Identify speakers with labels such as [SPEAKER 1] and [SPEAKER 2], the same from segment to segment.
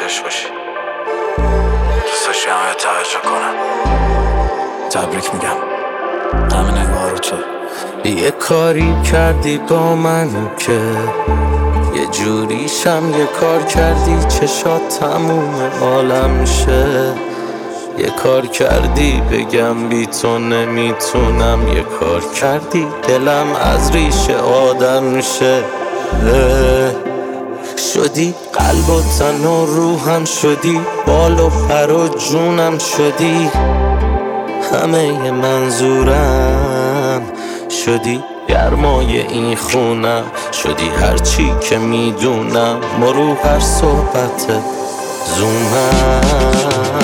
[SPEAKER 1] عاشقش باشی، دوست داشتی همه توجه کنم. تبریک میگم، همه نگاه رو تو.
[SPEAKER 2] یه کاری کردی با من که یه جوریشم یه کار کردی چشات تموم عالم شه. یه کار کردی بگم بی تو نمیتونم، یه کار کردی دلم از ریشه آدم شه. شدی قلب و تن و روحم، شدی بال و پر و جونم، شدی همه منظورم، شدی گرمای این خونم، شدی هرچی که میدونم ما رو هر صحبت زومم.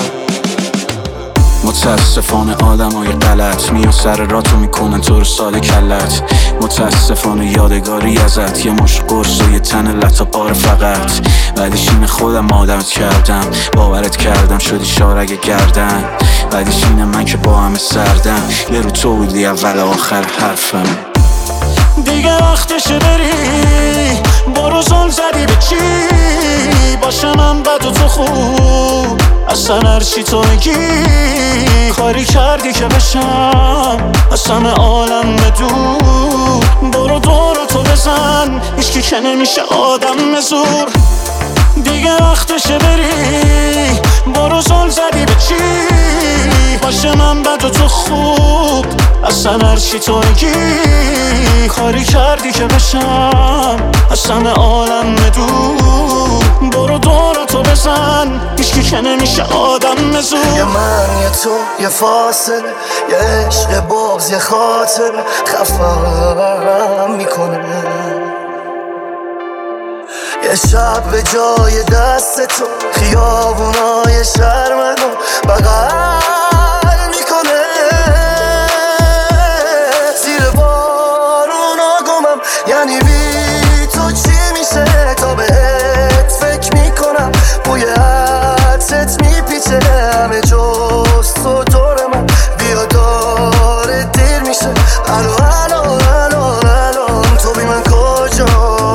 [SPEAKER 1] متاسفانه آدمای غلط میان سر راتو میکنن تو رو ساده کلت. متاسفانه یادگاری ازت یه مش قرص و یه تن لطا پاره فقط. بعدش اینه خودم آدمت کردم، باورت کردم شدی شارگ گردن. بعدش اینه من که با همه سردم، یه رو تو بودی اول آخر حرفم.
[SPEAKER 3] دیگه وقتشه بری، برو زل زدی به چی؟ باشه من بد و تو خوب، اصلا هرچی تو میگی. کاری کردی که بشم از همه عالم بدور. برو دور تو بزن، هیچکی که نمیشه آدم زور. دیگه وقتشه بری، برو زل زدی به چی؟ باشه من بد و تو خوب، اصلا هرچی تو میگی. کاری کردی که بشم از همه عالم دور. برو دور تو بزن، هیچکی که نمیشه آدم زور.
[SPEAKER 4] یه من یه تو یه فاصله، یه عشق بغض یه خاطر خفم میکنه. یه شب به جای دست تو خیابونای شهر منو بغل میکنه. زیر بارونا گمم، یعنی بی تو چی میشه؟ تا بهت فکر میکنم، بوی عطرت میپیچه همه جز تو دور من. بیا داره دیر میشه، الان تو بی من کجایی؟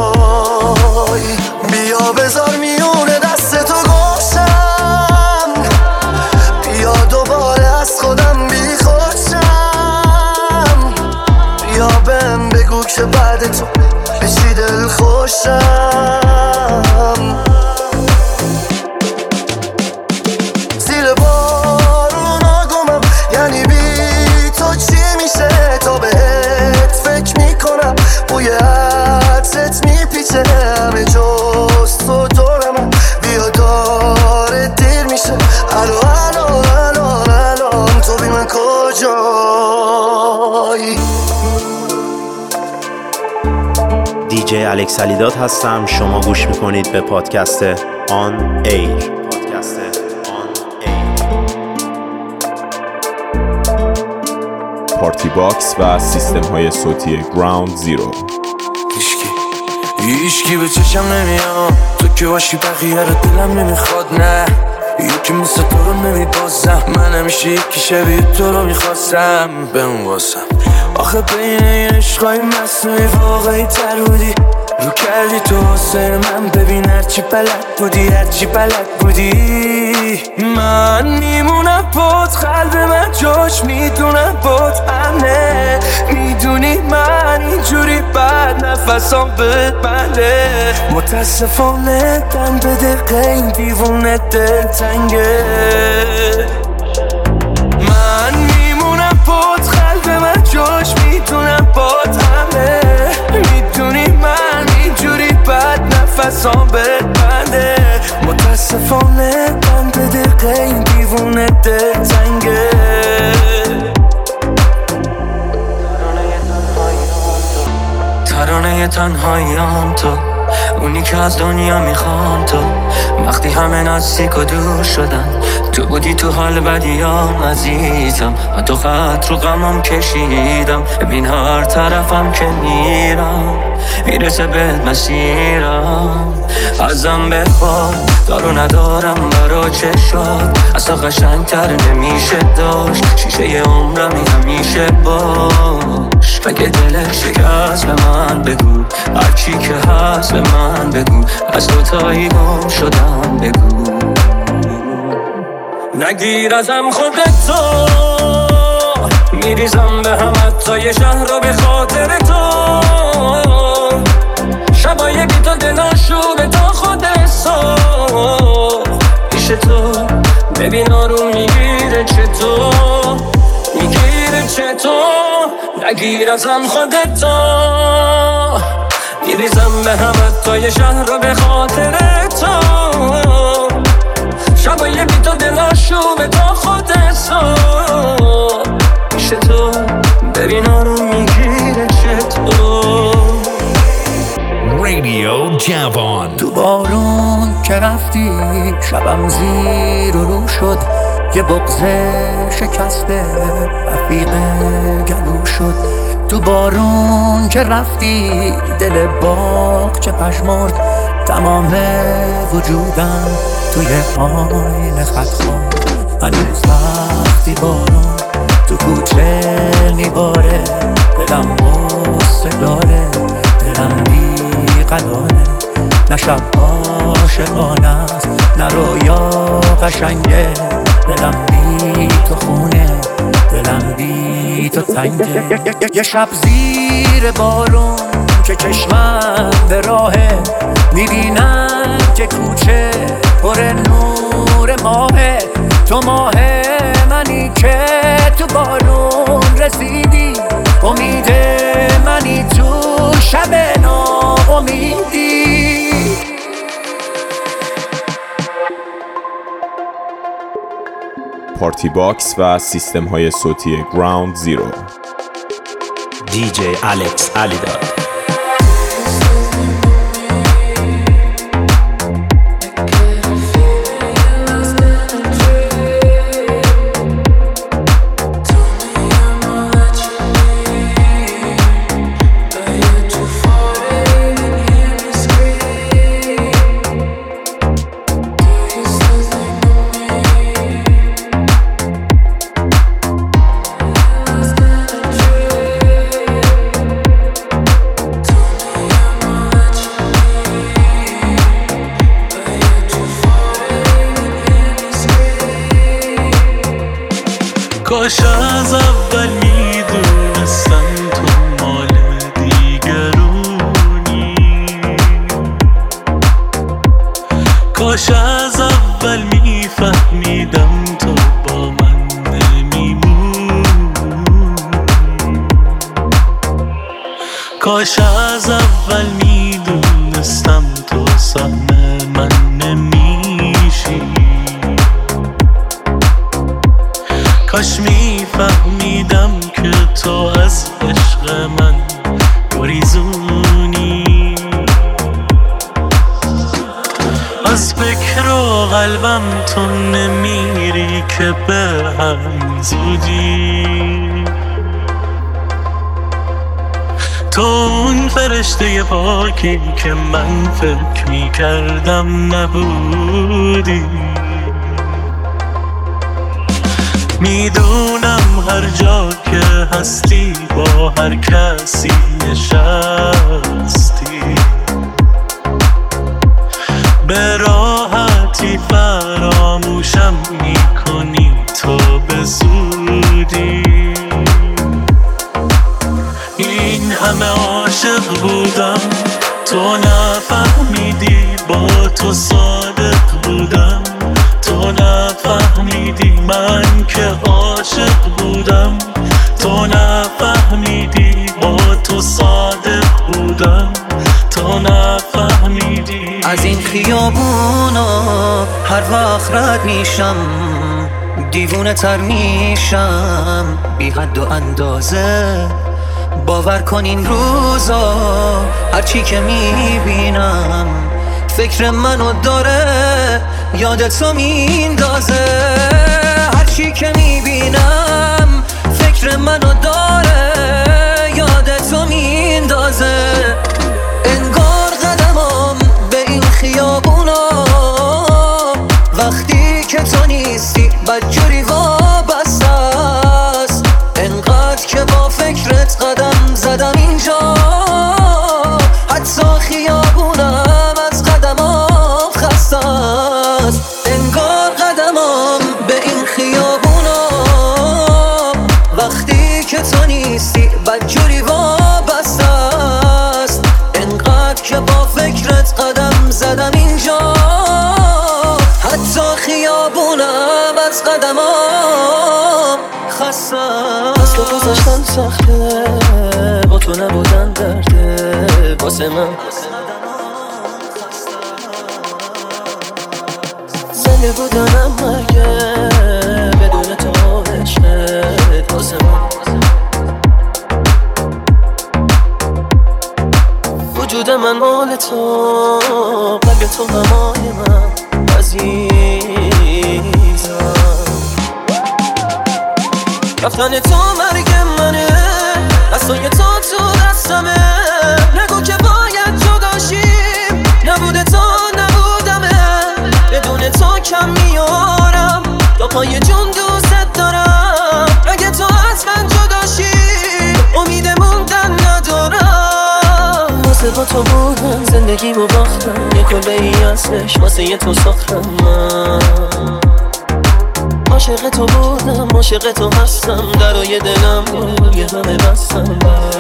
[SPEAKER 4] بیا بذار میونه دست تو گوشم، بیا دوباره از خودم بی خودشم. بیا بهم بگو که بعد تو به چی دل خوشم. زیر بارونا گمم، یعنی بی تو چی میشه؟ تا بهت فکر میکنم، بوی عطرت میپیچه همه جز تو دور من. بیا داره دیر میشه، الان تو بی من کجایی؟
[SPEAKER 5] دیجی الکس علیداد هستم. شما گوش میکنید به پادکست آن ایر.
[SPEAKER 6] پارتی باکس و سیستم های صوتی گراوند زیرو.
[SPEAKER 2] هیچکی به چشم نمیام، تو که باشی بقیه رو دلم نمیخواد. نه یکی مثل تو رو نمیبازم، من همیشه یکی شبیه تو رو میخواستم بهم واسم. آخه بین این عشقای مصنوعی واقعی تر بودی، رو کردی تو واسه من. ببین هرچی بلد بودی من میمونم بات، قلب من جاش میدونم بات امنه. میدونی من اینجوری بد نفسام بده. متاسفانه دم به دقیقه این دیوونه دل تنگه. من میمونم بات، قلب من جاش میدونم بات همه. میدونی من اینجوری بد نفسام بده. متاسفانه دم به دقیقه این دیوونه دل تنگه. ترانه تنهاییام تو، اونی که از دنیا میخوام تو. وقتی همه نزدیک و دور شدن، تو بودی تو حال بدیام عزیزم. حتی خط رو غمم کشیدم، ببین هر طرفم که میرم میرسه به مسیرم. ازم بخواد دارو ندارم برا چشات، اصلا قشنگتر نمیشه داشت. شیشه عمرمی همیشه باش، اگه دلت شکست به من بگو، هرچی که هست به من بگو، از دوتایی گم شدم بگو. نگیر ازم خودتو، میریزم به هم حتی یه شهر رو به خاطر تو. شبای بی تو دلاشوبه تا خود صبح پیش تو، ببین آروم میگیره چطور، میگیره چطور. نگیر ازم خودتو، میریزم به هم حتی یه شهر رو به خاطر تو. شبای بی تو دلاشوبه تا خود صبح پیش تو، ببین آروم میگیره چطور.
[SPEAKER 7] رادیو جوان.
[SPEAKER 2] تو بارون که رفتی شبم زیر و رو شد، یه بغض شکسته رفیق گلو شد. تو بارون که رفتی دل باغ چه پشمرد، تمام وجودم توی آینه خط خورد. هنوز وقتی بارون تو کوچه میباره، دلم غصه داره، دلم بی قراره. نه شب عاشقانه است نه رویا قشنگه، دلم بی تو خونه، دلم بی تو تنگه. یه شب زیر بارون که چشمم به راهه، میبینم که کوچه پر نور ماهه. تو ماه منی که تو بارون رسیدی، امید منی تو شب ناامیدی.
[SPEAKER 6] پارتی باکس و سیستم های صوتی گراوند زیرو.
[SPEAKER 5] دیجی الکس علیداد.
[SPEAKER 8] کاش از اول میدونستم تو مال دیگرونی، کاش از اول میفهمیدم تو با من نمیمونی، کاش از اول میدونستم تو سهم من نمیشی، کاش میفهمیدم که تو از عشق من گریزونی. از فکر و قلبم تو نمیری که به همین زودی، تو اون فرشته پاکی که من فکر میکردم نبودی. میدونم هر جا که هستی با هر کسی نشستی، به راحتی فراموشم میکنی تو به زودی. این همه عاشق بودم تو نفهمیدی، با تو صادق بودم تو نفهمیدی، من که عاشق بودم تو نفهمیدی، با تو صادق بودم تو نفهمیدی.
[SPEAKER 2] از این خیابونا هر وقت رد میشم دیوونه تر میشم بی حد و اندازه. باور کن این روزا هرچی که میبینم فکر منو داره یادتو میندازه. هرچی که میبینم فکر منو داره یادتو میندازه. انگار قدمم به این خیابونا وقتی که تو نیستی بدجوری وابسته است. انقدر که با فکرت قدم از تو گذاشتن سخته، با تو نبودن درده واسه من. زنده بودنم مگه بدون تو عشقت واسه من. وجود من مال تو، قلب تو غمای من عزیزم. رفتن تو مرگ منه، دستای تو دستمه. نگو که باید جداشیم، نبوده تو نبودمه. بدون تو کم میارم، تا پای جون دوست دارم. اگه تو از من جداشی، امید موندن ندارم. واسه با تو بودم زندگیمو باختم، یه کلبه ای ازش واسه یه تو ساختم. من عاشق تو بودم، عاشق تو هستم. درای دلم یه همه بستم.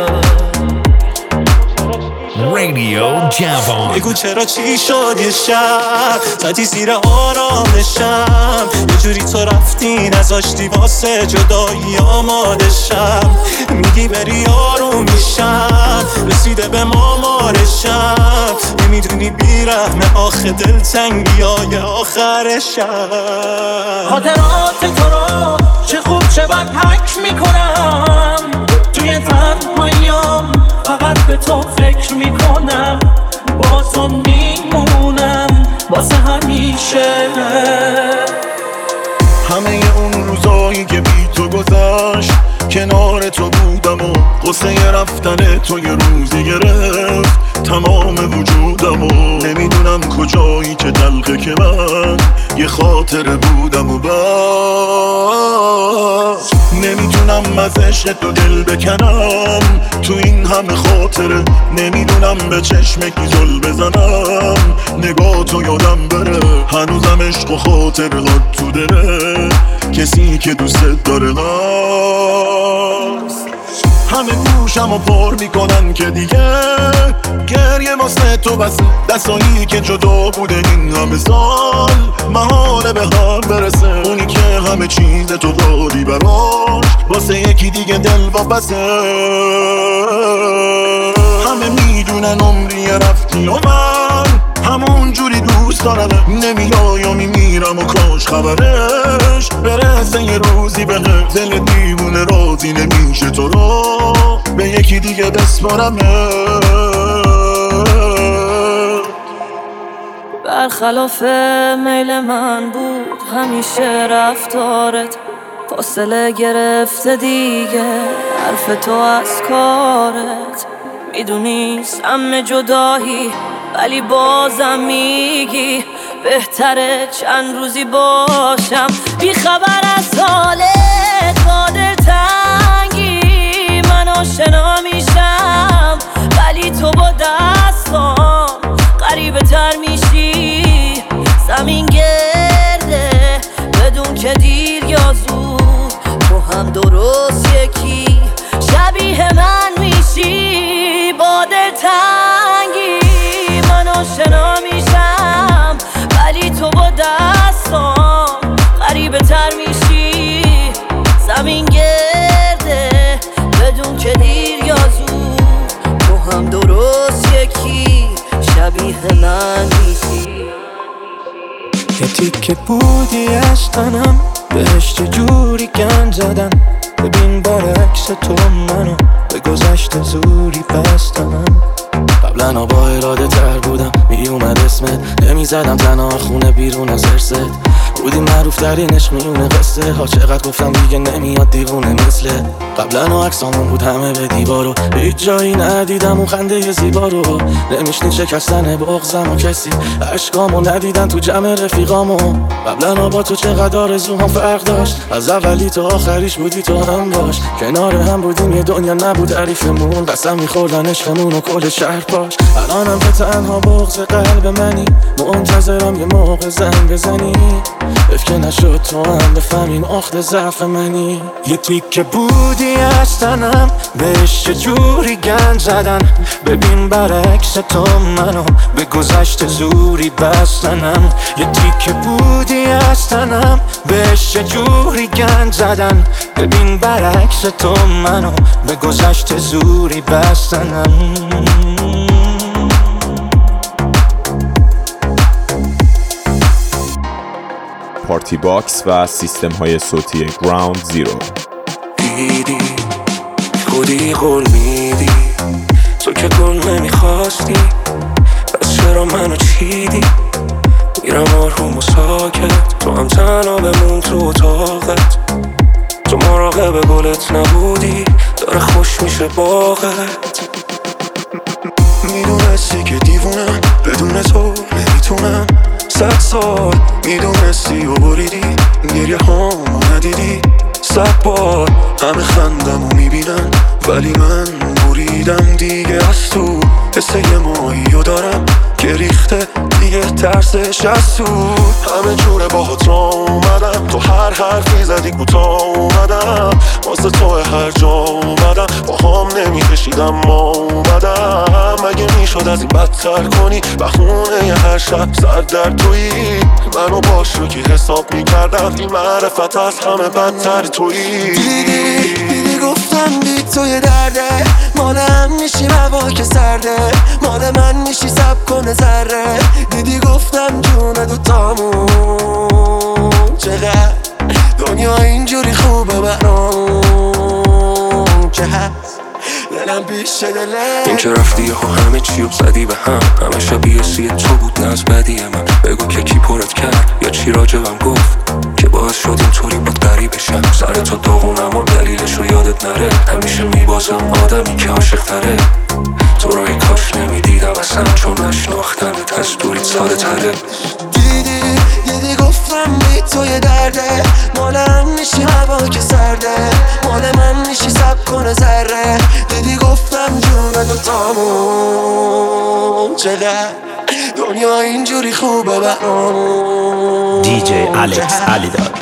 [SPEAKER 7] رادیو جوان.
[SPEAKER 3] بگو چرا چی شد یه شب زدی زیر آرامشم، یه جوری تو رفتی نذاشتی واسه جدایی آمادشم. میگی بری آروم میشم، رسیده به مامارشم. نمیدونی بیرحمه آخه دلتنگی های آخرشم.
[SPEAKER 9] خاطرات تو رو چه خوب چه بد حک میکنم. توی تنهاییام فقط به تو فکر میکنم. با تو میمونم واسه همیشه.
[SPEAKER 10] همه اون روزایی که بی تو گذشت، کنار تو بودم و قصه رفتن تو یه روزی گرفت تمام وجودم. و نمیدونم کجایی که دلقه که من یه خاطره بودم. و بس نمیتونم از عشق تو دل بکنم. تو این همه خاطره نمیدونم به چشمکی زل بزنم. نگاه تو یادم بره، هنوزم عشق و خاطره هات تو دله کسی که دوست داره هست. همه گوشم رو پر میکنن که دیگه گریه واسه تو بسه. دستایی که جدا بوده این همه سال محاله به هم برسه. اونی که همه چیز تو داری براش واسه یکی دیگه دل وابسته. همه میدونن عمری رفتی و من همون جوری دوست دارم. نمیای و میمیرم و کاش خبرش برسه یه روزی به دل دیوونه راضی نمیشه تو رو به یکی دیگه بسپارم.
[SPEAKER 2] برخلاف میل من بود همیشه رفتارت، فاصله گرفته دیگه حرف تو از کارت. میدونی سم جدایی ولی بازم میگی بهتره چند روزی باشم بی خبر از حالت. با دلتنگی من آشنا میشم ولی تو با دستام قریبه تر میشی. زمین گرده بدون که دیر یا زود، تو هم درست یکی شبیه من میشی. با دلتنگی من آشنا میشم ولی تو با دستام قریبه تر میشی. زمین گرده بدون که دیر یا زود، تو هم درست یکی شبیه من میشی.
[SPEAKER 11] یه تیکه بودی از تنم بهش چجوری گند زدن. ببین برعکس تو منو به گذشت زوری بستم.
[SPEAKER 1] قبلا با اراده تر بودم، میومد اسمت نمیزدم تنها خونه بیرون از ارست. بودی معروف ترین عشق میونه قصه ها، چقدر گفتم دیگه نمیاد دیوونه مثلت. قبلا عکسامون بود همه به دیوارو، هیچ جایی ندیدم اون خنده زیبا رو. نمیشنی شکستن بغضم و کسی عشقامو ندیدن تو جمع رفیقامو. قبلا با تو چقدر آرزوام فرق داشت، از اولی تا آخریش بودی تو هم باش. کنار هم بودیم یه دنیا نبود تعریفمون، قسم میخوردن عشقمون و کل شهر پاش. الانم که تنها بغض قلب منی، منتظرم یه موقع زنگ بزنی. افکه نشد تو هم بفهمین اخت ضعف منی.
[SPEAKER 11] یه تیکه بودی بودی از تنم بهش چجوری گند زدن. ببین برعکس تو منو به گذشته زوری بستنم. یه تیکه بودی از تنم بهش چجوری گند زدن. ببین برعکس تو منو به گذشته زوری بستنم.
[SPEAKER 6] پارتی باکس و سیستم های صوتی گراوند زیرو.
[SPEAKER 2] دیدی خودی قول میدی تو که گل نمیخواستی، پس چرا منو چیدی؟ میرم آروم و ساکت، تو هم تنها بمون تو اتاقت. تو مراقب گلت نبودی، داره خوش میشه باغت. میدونستی که دیوونم، بدون تو نمیتونم. 100 سال میدونستی و بریدی، گریه هامو ندیدی. 100 بار همه خندمو میبینن، ولی من بریدم دیگه از تو. حس یه ماهیو دارم که ریخته دیگه، ترسش از تو. همه جوره باهات را اومدم، تو هر حرفی زدی کوتاه اومدم. واسه تو هر جا اومدم، با هم نمیکشیدم ما اومدم. مگه میشد از این بدتر کنی؟ بخونه یه هر شب سر در تویی. منو باش رو که حساب میکردم، این معرفت از همه بدتر تویی.
[SPEAKER 4] دیدی گفتم بی تو یه درده، مال هم میشی هوا که سرده، مال من میشی سب کنه ذره. دیدی گفتم جون دوتامون چقدر دنیا اینجوری خوبه برام که هست دلم پیش دلم.
[SPEAKER 2] این که رفتی یهو همه چیو زدی به هم، همه شبیه سی تو بود نه از بدی من. بگو که کی پرت کرد یا چی راجبم گفت که باعث شد اینطوری باد غریبشم. سر تو داغونم و دلیلشو یادت نره، همیشه میبازم آدمی که عاشق تره. تو رو ای کاش نمیدیدم اصلا، چون نشناختنت از دوریت ساده تره.
[SPEAKER 4] دیدی گفتم بی تو یه درده، مال هم میشی هوا که سرده، مال من میشی سب کنه ذره. دیدی گفتم جون دوتامون چقدر دنیا اینجوری خوبه برام.
[SPEAKER 5] دیجی الکس علیداد.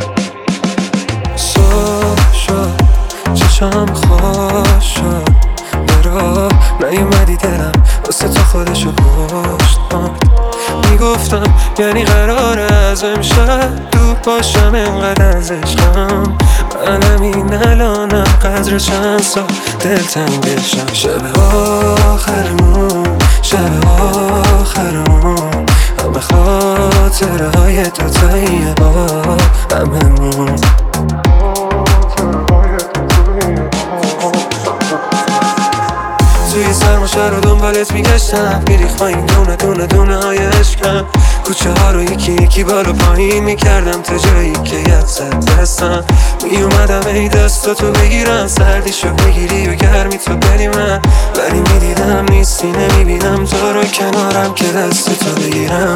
[SPEAKER 2] صبح شد چشم خوش شد، برا نیومدی دلم واسه تو خودشو کشت. میگفتم یعنی قراره از امشب دور باشم، انقدر از عشقم منم این الانم قدر چند سال دلتنگشم. شب آخرمون شب آخرمون، همه خاطره های دوتایی با هممون. توی سرماشه رو دنبالت میگشتم، میریخ پایین دونه دونه دونه های عشقم. کوچه ها رو یکی یکی بالا پایین میکردم تا جایی که یاد زد دستم. میومدم ای دستاتو بگیرم، سردیشو بگیری و گرمی تو بری من. ولی میدیدم نیستی، نمیبینم تو رو کنارم که دستتو بگیرم.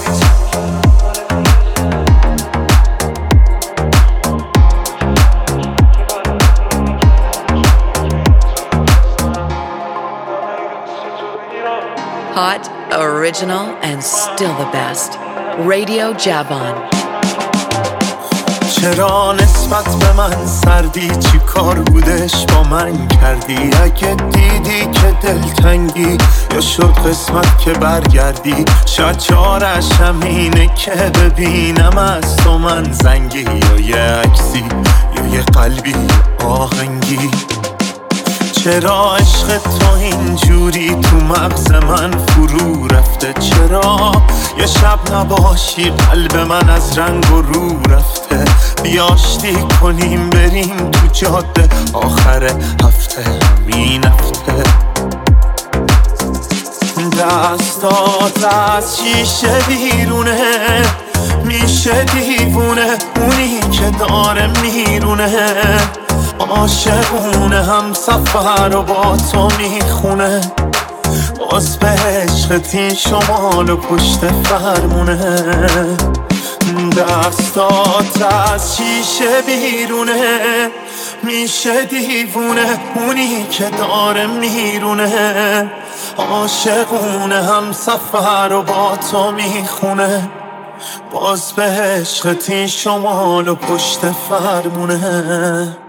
[SPEAKER 12] Hot, original, and still the best. Radio Javon.
[SPEAKER 3] چرا نسبت به من سردی؟ چی کار بودش با من کردی؟ اگه دیدی که دلتنگی یا شد قسمت که برگردی، شاید چارش همینه که ببینم از تو من زنگی، یا یه عکسی یا یه قلبی آهنگی. چرا عشق تو اینجوری تو مغز من فرو رفته؟ چرا یه شب نباشی قلب من از رنگ و رو رفته؟ بیاشتی کنیم بریم تو جاده آخر هفته، همین هفته. دستات از شیشه بیرونه، میشه دیوونه اونی که داره میرونه. عاشقونه هم سفر و با تو میخونه، باز به عشقت این شمال و پشت فرمونه. دستات از شیشه بیرونه، میشه دیوونه اونی که داره میرونه. عاشقونه هم سفر و با تو میخونه، باز به عشقت این شمال و پشت فرمونه.